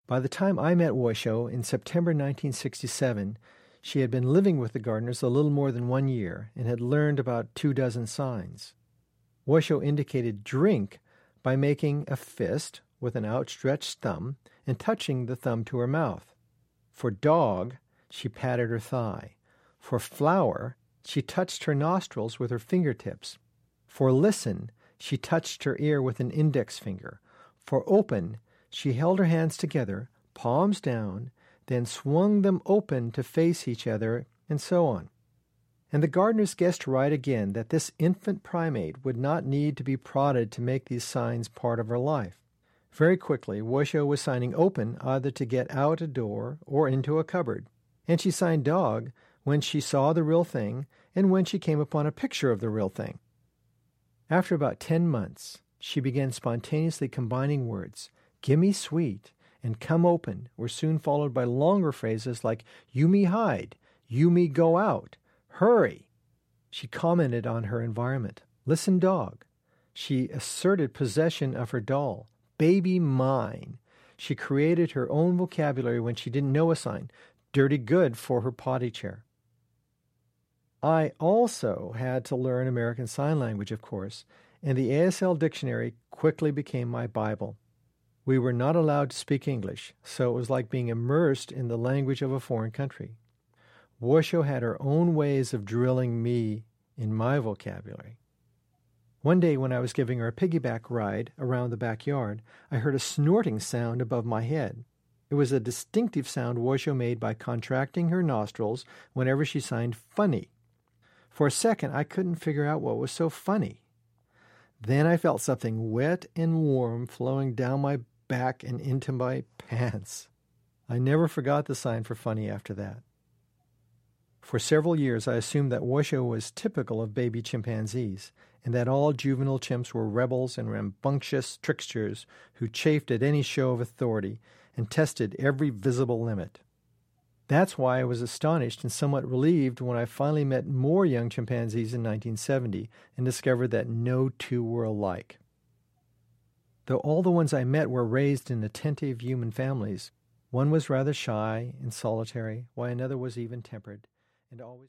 By the time I met Washoe in September 1967, she had been living with the Gardners a little more than 1 year and had learned about 24 signs. Washoe indicated drink by making a fist with an outstretched thumb and touching the thumb to her mouth. For dog, she patted her thigh. For flower, she touched her nostrils with her fingertips. For listen, she touched her ear with an index finger. For open, she held her hands together, palms down, then swung them open to face each other, and so on. And the Gardners guessed right again that this infant primate would not need to be prodded to make these signs part of her life. Very quickly, Washoe was signing open either to get out a door or into a cupboard, and she signed dog when she saw the real thing and when she came upon a picture of the real thing. After about 10 months, she began spontaneously combining words. Gimme sweet and come open were soon followed by longer phrases like you me hide, you me go out, hurry. She commented on her environment. Listen dog. She asserted possession of her doll. Baby mine. She created her own vocabulary when she didn't know a sign. Dirty good for her potty chair. I also had to learn American Sign Language, of course, and the ASL dictionary quickly became my Bible. We were not allowed to speak English, so it was like being immersed in the language of a foreign country. Washoe had her own ways of drilling me in my vocabulary. One day when I was giving her a piggyback ride around the backyard, I heard a snorting sound above my head. It was a distinctive sound Washoe made by contracting her nostrils whenever she signed funny. For a second, I couldn't figure out what was so funny. Then I felt something wet and warm flowing down my back and into my pants. I never forgot the sign for funny after that. For several years, I assumed that Washoe was typical of baby chimpanzees, and that all juvenile chimps were rebels and rambunctious tricksters who chafed at any show of authority and tested every visible limit. That's why I was astonished and somewhat relieved when I finally met more young chimpanzees in 1970 and discovered that no two were alike. Though all the ones I met were raised in attentive human families, one was rather shy and solitary, while another was even-tempered and always